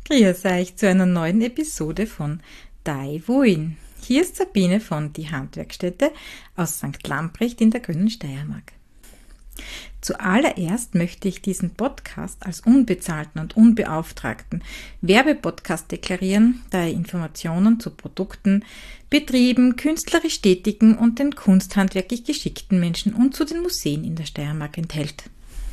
Grüß euch zu einer neuen Episode von Dai Wuin. Hier ist Sabine von Die Handwerkstätte aus St. Lamprecht in der grünen Steiermark. Zuallererst möchte ich diesen Podcast als unbezahlten und unbeauftragten Werbepodcast deklarieren, da er Informationen zu Produkten, Betrieben, künstlerisch tätigen und den kunsthandwerklich geschickten Menschen und zu den Museen in der Steiermark enthält.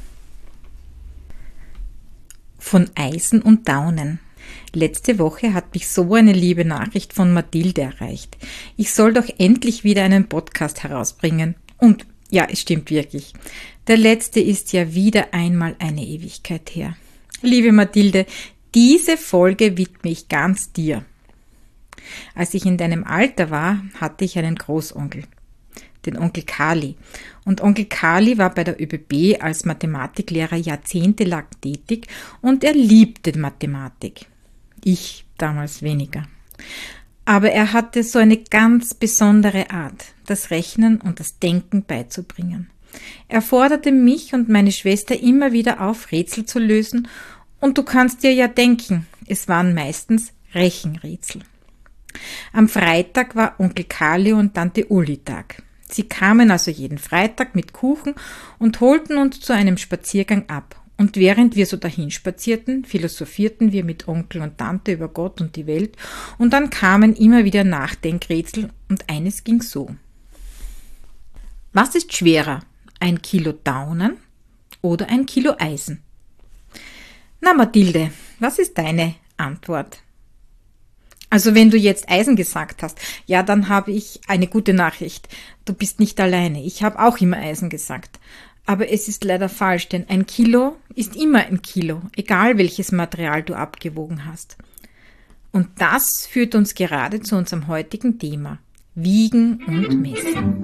Von Eisen und Daunen. Letzte Woche hat mich so eine liebe Nachricht von Mathilde erreicht. Ich soll doch endlich wieder einen Podcast herausbringen. Und ja, es stimmt wirklich. Der letzte ist ja wieder einmal eine Ewigkeit her. Liebe Mathilde, diese Folge widme ich ganz dir. Als ich in deinem Alter war, hatte ich einen Großonkel, den Onkel Kali. Und Onkel Kali war bei der ÖBB als Mathematiklehrer jahrzehntelang tätig und er liebte Mathematik. Ich damals weniger. Aber er hatte so eine ganz besondere Art, das Rechnen und das Denken beizubringen. Er forderte mich und meine Schwester immer wieder auf, Rätsel zu lösen, und du kannst dir ja denken, es waren meistens Rechenrätsel. Am Freitag war Onkel Kali und Tante Uli Tag. Sie kamen also jeden Freitag mit Kuchen und holten uns zu einem Spaziergang ab. Und während wir so dahin spazierten, philosophierten wir mit Onkel und Tante über Gott und die Welt, und dann kamen immer wieder Nachdenkrätsel und eines ging so. Was ist schwerer, 1 Kilo Daunen oder 1 Kilo Eisen? Na Mathilde, was ist deine Antwort? Also wenn du jetzt Eisen gesagt hast, ja, dann habe ich eine gute Nachricht. Du bist nicht alleine. Ich habe auch immer Eisen gesagt. Aber es ist leider falsch, denn 1 Kilo ist immer 1 Kilo, egal welches Material du abgewogen hast. Und das führt uns gerade zu unserem heutigen Thema: Wiegen und Messen.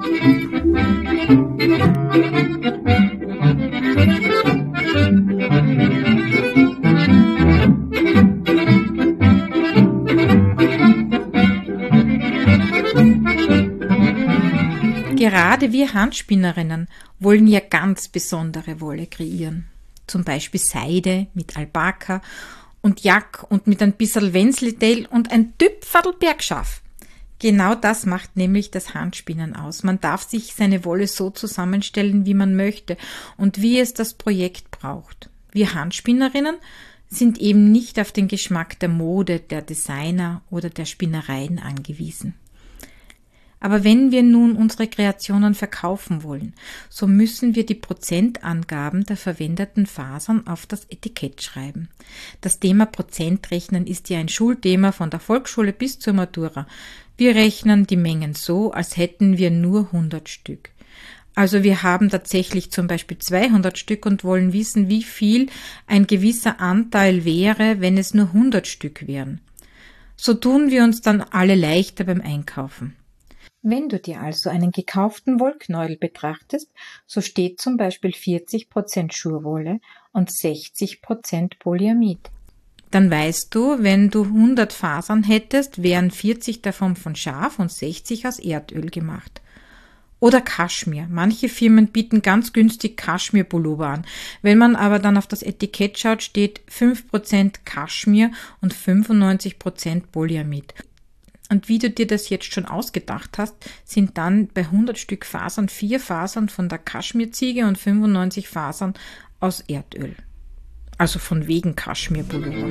Gerade wir Handspinnerinnen wollen ja ganz besondere Wolle kreieren. Zum Beispiel Seide mit Alpaka und Jack und mit ein bisschen Wensleydale und ein Tüpferl Bergschaf. Genau das macht nämlich das Handspinnen aus. Man darf sich seine Wolle so zusammenstellen, wie man möchte und wie es das Projekt braucht. Wir Handspinnerinnen sind eben nicht auf den Geschmack der Mode, der Designer oder der Spinnereien angewiesen. Aber wenn wir nun unsere Kreationen verkaufen wollen, so müssen wir die Prozentangaben der verwendeten Fasern auf das Etikett schreiben. Das Thema Prozentrechnen ist ja ein Schulthema von der Volksschule bis zur Matura. Wir rechnen die Mengen so, als hätten wir nur 100 Stück. Also wir haben tatsächlich zum Beispiel 200 Stück und wollen wissen, wie viel ein gewisser Anteil wäre, wenn es nur 100 Stück wären. So tun wir uns dann alle leichter beim Einkaufen. Wenn du dir also einen gekauften Wollknäuel betrachtest, so steht zum Beispiel 40% Schurwolle und 60% Polyamid. Dann weißt du, wenn du 100 Fasern hättest, wären 40 davon von Schaf und 60 aus Erdöl gemacht. Oder Kaschmir. Manche Firmen bieten ganz günstig Kaschmir-Pullover an. Wenn man aber dann auf das Etikett schaut, steht 5% Kaschmir und 95% Polyamid. Und wie du dir das jetzt schon ausgedacht hast, sind dann bei 100 Stück Fasern 4 Fasern von der Kaschmirziege und 95 Fasern aus Erdöl. Also von wegen Kaschmirpullover.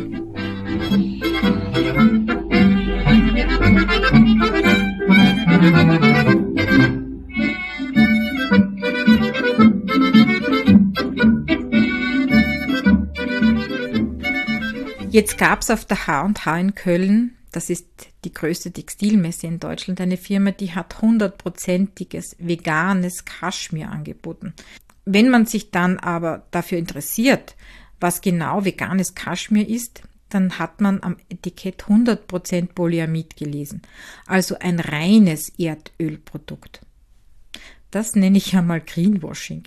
Jetzt gab's auf der H&H in Köln, das ist die größte Textilmesse in Deutschland, eine Firma, die hat 100%iges veganes Kaschmir angeboten. Wenn man sich dann aber dafür interessiert, was genau veganes Kaschmir ist, dann hat man am Etikett 100% Polyamid gelesen, also ein reines Erdölprodukt. Das nenne ich ja mal Greenwashing.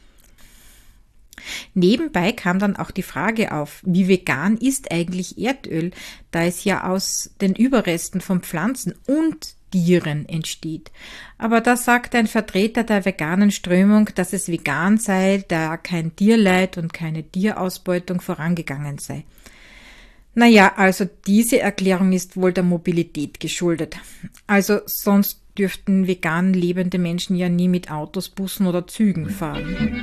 Nebenbei kam dann auch die Frage auf, wie vegan ist eigentlich Erdöl, da es ja aus den Überresten von Pflanzen und Tieren entsteht. Aber da sagt ein Vertreter der veganen Strömung, dass es vegan sei, da kein Tierleid und keine Tierausbeutung vorangegangen sei. Naja, also diese Erklärung ist wohl der Mobilität geschuldet. Also sonst dürften vegan lebende Menschen ja nie mit Autos, Bussen oder Zügen fahren.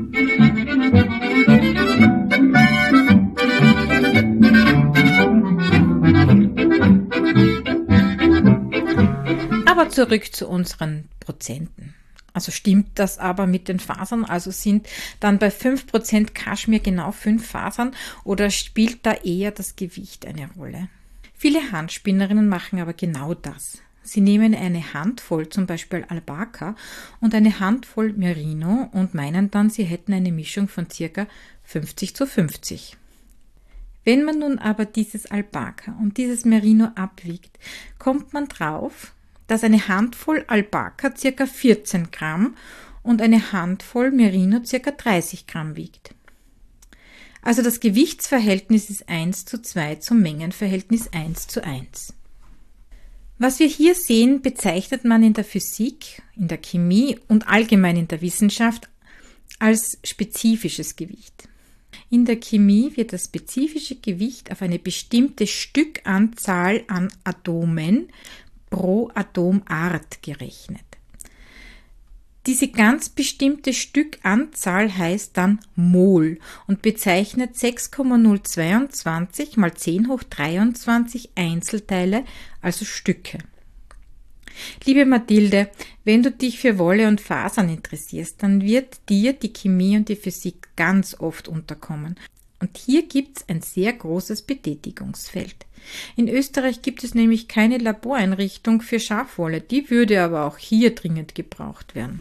Aber zurück zu unseren Prozenten. Also stimmt das aber mit den Fasern? Also sind dann bei 5% Kaschmir genau 5 Fasern oder spielt da eher das Gewicht eine Rolle? Viele Handspinnerinnen machen aber genau das. Sie nehmen eine Handvoll zum Beispiel Alpaka und eine Handvoll Merino und meinen dann, sie hätten eine Mischung von ca. 50:50. Wenn man nun aber dieses Alpaka und dieses Merino abwiegt, kommt man drauf, dass eine Handvoll Alpaka ca. 14 Gramm und eine Handvoll Merino ca. 30 Gramm wiegt. Also das Gewichtsverhältnis ist 1:2 zum Mengenverhältnis 1:1. Was wir hier sehen, bezeichnet man in der Physik, in der Chemie und allgemein in der Wissenschaft als spezifisches Gewicht. In der Chemie wird das spezifische Gewicht auf eine bestimmte Stückanzahl an Atomen pro Atomart gerechnet. Diese ganz bestimmte Stückanzahl heißt dann Mol und bezeichnet 6,022 mal 10⁻23 Einzelteile, also Stücke. Liebe Mathilde, wenn du dich für Wolle und Fasern interessierst, dann wird dir die Chemie und die Physik ganz oft unterkommen. Und hier gibt es ein sehr großes Betätigungsfeld. In Österreich gibt es nämlich keine Laboreinrichtung für Schafwolle, die würde aber auch hier dringend gebraucht werden.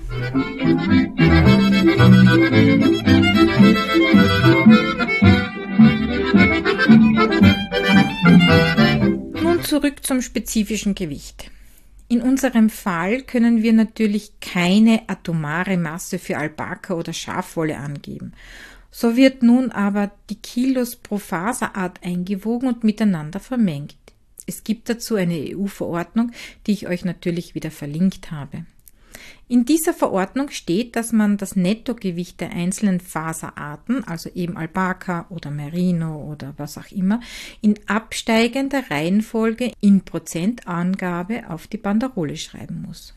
Nun zurück zum spezifischen Gewicht. In unserem Fall können wir natürlich keine atomare Masse für Alpaka oder Schafwolle angeben. So wird nun aber die Kilos pro Faserart eingewogen und miteinander vermengt. Es gibt dazu eine EU-Verordnung, die ich euch natürlich wieder verlinkt habe. In dieser Verordnung steht, dass man das Nettogewicht der einzelnen Faserarten, also eben Alpaka oder Merino oder was auch immer, in absteigender Reihenfolge in Prozentangabe auf die Banderole schreiben muss.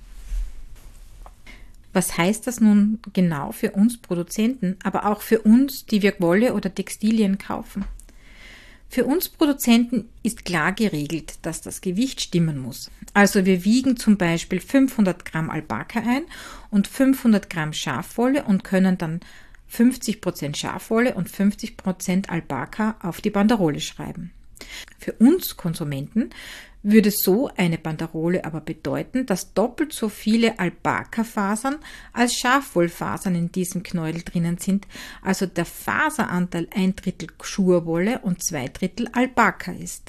Was heißt das nun genau für uns Produzenten, aber auch für uns, die wir Wolle oder Textilien kaufen? Für uns Produzenten ist klar geregelt, dass das Gewicht stimmen muss. Also wir wiegen zum Beispiel 500 Gramm Alpaka ein und 500 Gramm Schafwolle und können dann 50% Schafwolle und 50% Alpaka auf die Banderole schreiben. Für uns Konsumenten würde so eine Banderole aber bedeuten, dass doppelt so viele Alpaka-Fasern als Schafwollfasern in diesem Knäuel drinnen sind, also der Faseranteil 1/3 Schurwolle und 2/3 Alpaka ist.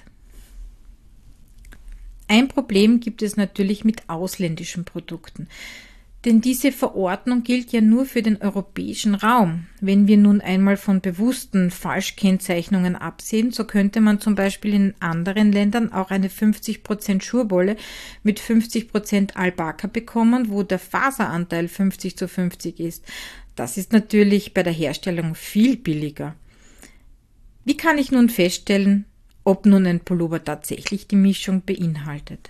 Ein Problem gibt es natürlich mit ausländischen Produkten. Denn diese Verordnung gilt ja nur für den europäischen Raum. Wenn wir nun einmal von bewussten Falschkennzeichnungen absehen, so könnte man zum Beispiel in anderen Ländern auch eine 50% Schurwolle mit 50% Alpaka bekommen, wo der Faseranteil 50:50 ist. Das ist natürlich bei der Herstellung viel billiger. Wie kann ich nun feststellen, ob nun ein Pullover tatsächlich die Mischung beinhaltet?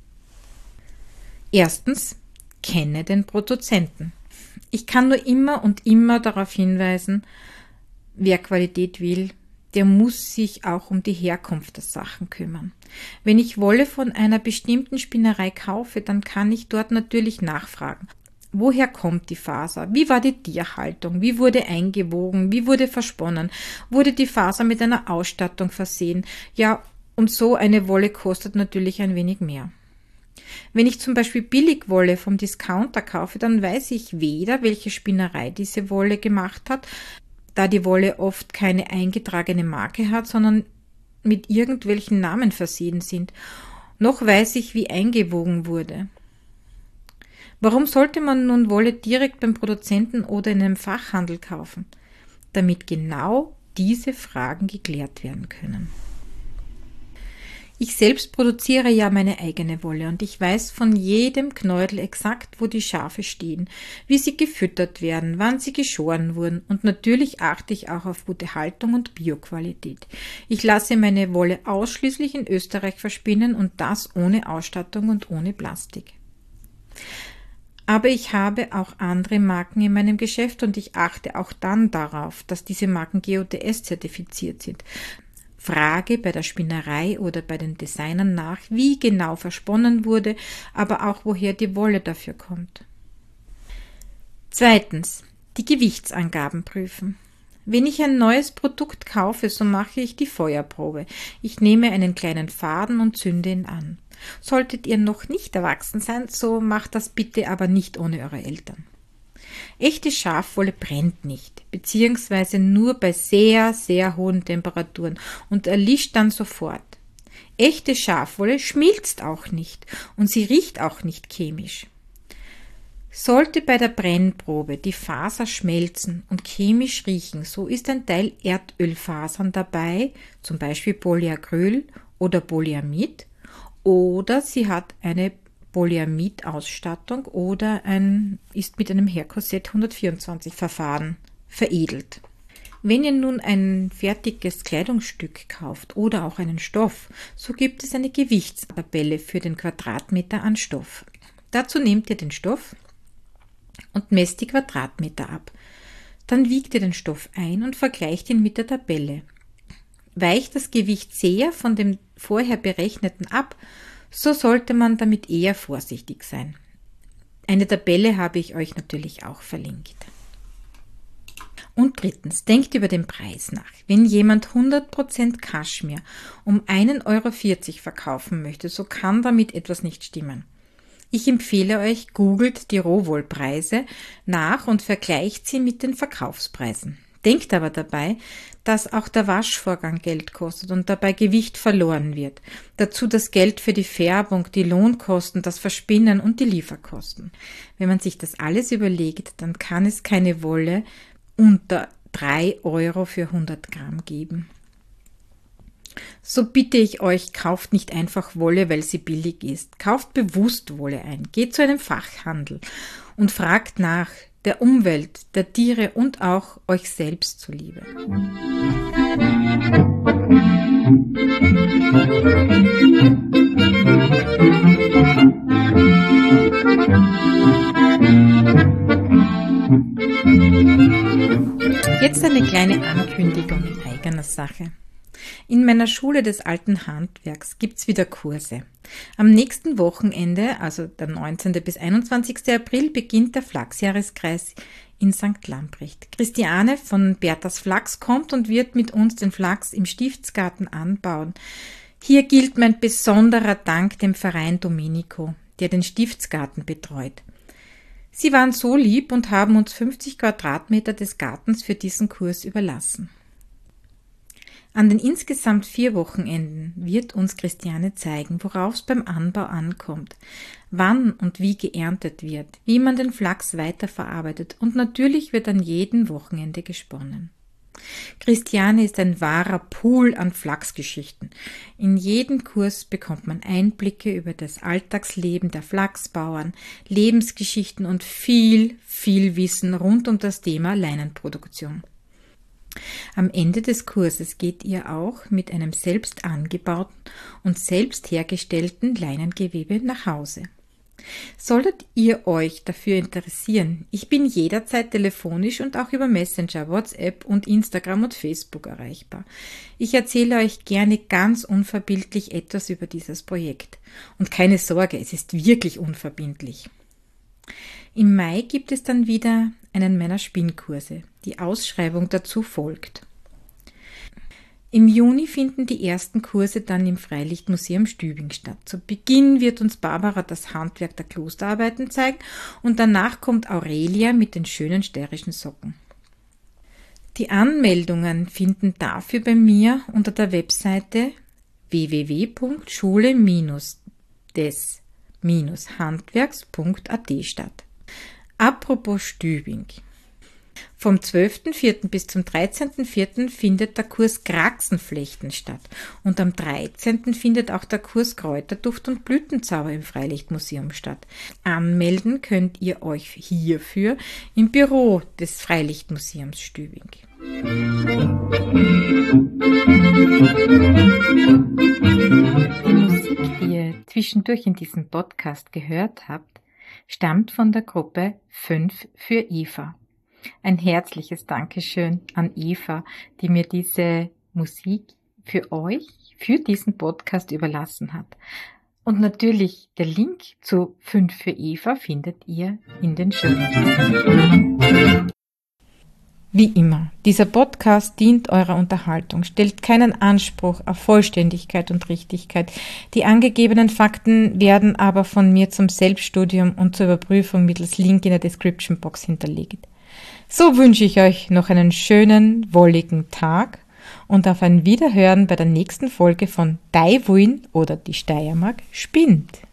Erstens, kenne den Produzenten. Ich kann nur immer und immer darauf hinweisen, wer Qualität will, der muss sich auch um die Herkunft der Sachen kümmern. Wenn ich Wolle von einer bestimmten Spinnerei kaufe, dann kann ich dort natürlich nachfragen. Woher kommt die Faser? Wie war die Tierhaltung? Wie wurde eingewogen? Wie wurde versponnen? Wurde die Faser mit einer Ausstattung versehen? Ja, und so eine Wolle kostet natürlich ein wenig mehr. Wenn ich zum Beispiel Billigwolle vom Discounter kaufe, dann weiß ich weder, welche Spinnerei diese Wolle gemacht hat, da die Wolle oft keine eingetragene Marke hat, sondern mit irgendwelchen Namen versehen sind. Noch weiß ich, wie eingewogen wurde. Warum sollte man nun Wolle direkt beim Produzenten oder in einem Fachhandel kaufen? Damit genau diese Fragen geklärt werden können. Ich selbst produziere ja meine eigene Wolle und ich weiß von jedem Knäudel exakt, wo die Schafe stehen, wie sie gefüttert werden, wann sie geschoren wurden und natürlich achte ich auch auf gute Haltung und Bioqualität. Ich lasse meine Wolle ausschließlich in Österreich verspinnen und das ohne Ausstattung und ohne Plastik. Aber ich habe auch andere Marken in meinem Geschäft und ich achte auch dann darauf, dass diese Marken GOTS-zertifiziert sind. Frage bei der Spinnerei oder bei den Designern nach, wie genau versponnen wurde, aber auch woher die Wolle dafür kommt. Zweitens, die Gewichtsangaben prüfen. Wenn ich ein neues Produkt kaufe, so mache ich die Feuerprobe. Ich nehme einen kleinen Faden und zünde ihn an. Solltet ihr noch nicht erwachsen sein, so macht das bitte aber nicht ohne eure Eltern. Echte Schafwolle brennt nicht, beziehungsweise nur bei sehr, sehr hohen Temperaturen und erlischt dann sofort. Echte Schafwolle schmilzt auch nicht und sie riecht auch nicht chemisch. Sollte bei der Brennprobe die Faser schmelzen und chemisch riechen, so ist ein Teil Erdölfasern dabei, zum Beispiel Polyacryl oder Polyamid, oder sie hat eine Polyamid-Ausstattung oder ist mit einem Haircoset 124 Verfahren veredelt. Wenn ihr nun ein fertiges Kleidungsstück kauft oder auch einen Stoff, so gibt es eine Gewichtstabelle für den Quadratmeter an Stoff. Dazu nehmt ihr den Stoff und messt die Quadratmeter ab. Dann wiegt ihr den Stoff ein und vergleicht ihn mit der Tabelle. Weicht das Gewicht sehr von dem vorher berechneten ab, so sollte man damit eher vorsichtig sein. Eine Tabelle habe ich euch natürlich auch verlinkt. Und drittens, denkt über den Preis nach. Wenn jemand 100% Kaschmir um 1,40 € verkaufen möchte, so kann damit etwas nicht stimmen. Ich empfehle euch, googelt die Rohwollpreise nach und vergleicht sie mit den Verkaufspreisen. Denkt aber dabei, dass auch der Waschvorgang Geld kostet und dabei Gewicht verloren wird. Dazu das Geld für die Färbung, die Lohnkosten, das Verspinnen und die Lieferkosten. Wenn man sich das alles überlegt, dann kann es keine Wolle unter 3 € für 100 Gramm geben. So bitte ich euch, kauft nicht einfach Wolle, weil sie billig ist. Kauft bewusst Wolle ein. Geht zu einem Fachhandel und fragt nach, der Umwelt, der Tiere und auch euch selbst zuliebe. Jetzt eine kleine Ankündigung in eigener Sache. In meiner Schule des alten Handwerks gibt's wieder Kurse. Am nächsten Wochenende, also der 19. bis 21. April, beginnt der Flachsjahreskreis in St. Lamprecht. Christiane von Berthas Flachs kommt und wird mit uns den Flachs im Stiftsgarten anbauen. Hier gilt mein besonderer Dank dem Verein Domenico, der den Stiftsgarten betreut. Sie waren so lieb und haben uns 50 Quadratmeter des Gartens für diesen Kurs überlassen. An den insgesamt 4 Wochenenden wird uns Christiane zeigen, worauf es beim Anbau ankommt, wann und wie geerntet wird, wie man den Flachs weiterverarbeitet und natürlich wird an jedem Wochenende gesponnen. Christiane ist ein wahrer Pool an Flachsgeschichten. In jedem Kurs bekommt man Einblicke über das Alltagsleben der Flachsbauern, Lebensgeschichten und viel Wissen rund um das Thema Leinenproduktion. Am Ende des Kurses geht ihr auch mit einem selbst angebauten und selbst hergestellten Leinengewebe nach Hause. Solltet ihr euch dafür interessieren, ich bin jederzeit telefonisch und auch über Messenger, WhatsApp und Instagram und Facebook erreichbar. Ich erzähle euch gerne ganz unverbindlich etwas über dieses Projekt. Und keine Sorge, es ist wirklich unverbindlich. Im Mai gibt es dann wieder einen meiner Spinnkurse. Die Ausschreibung dazu folgt. Im Juni finden die ersten Kurse dann im Freilichtmuseum Stübing statt. Zu Beginn wird uns Barbara das Handwerk der Klosterarbeiten zeigen und danach kommt Aurelia mit den schönen steirischen Socken. Die Anmeldungen finden dafür bei mir unter der Webseite www.schule-des-handwerks.at statt. Apropos Stübing. Vom 12.04. bis zum 13.04. findet der Kurs Kraxenflechten statt und am 13. findet auch der Kurs Kräuterduft und Blütenzauber im Freilichtmuseum statt. Anmelden könnt ihr euch hierfür im Büro des Freilichtmuseums Stübing. Die Musik, die ihr zwischendurch in diesem Podcast gehört habt, stammt von der Gruppe 5 für Eva. Ein herzliches Dankeschön an Eva, die mir diese Musik für euch, für diesen Podcast überlassen hat. Und natürlich der Link zu 5 für Eva findet ihr in den Shownotes. Wie immer, dieser Podcast dient eurer Unterhaltung, stellt keinen Anspruch auf Vollständigkeit und Richtigkeit. Die angegebenen Fakten werden aber von mir zum Selbststudium und zur Überprüfung mittels Link in der Description Box hinterlegt. So wünsche ich euch noch einen schönen, wolligen Tag und auf ein Wiederhören bei der nächsten Folge von Daiwuin oder die Steiermark spinnt.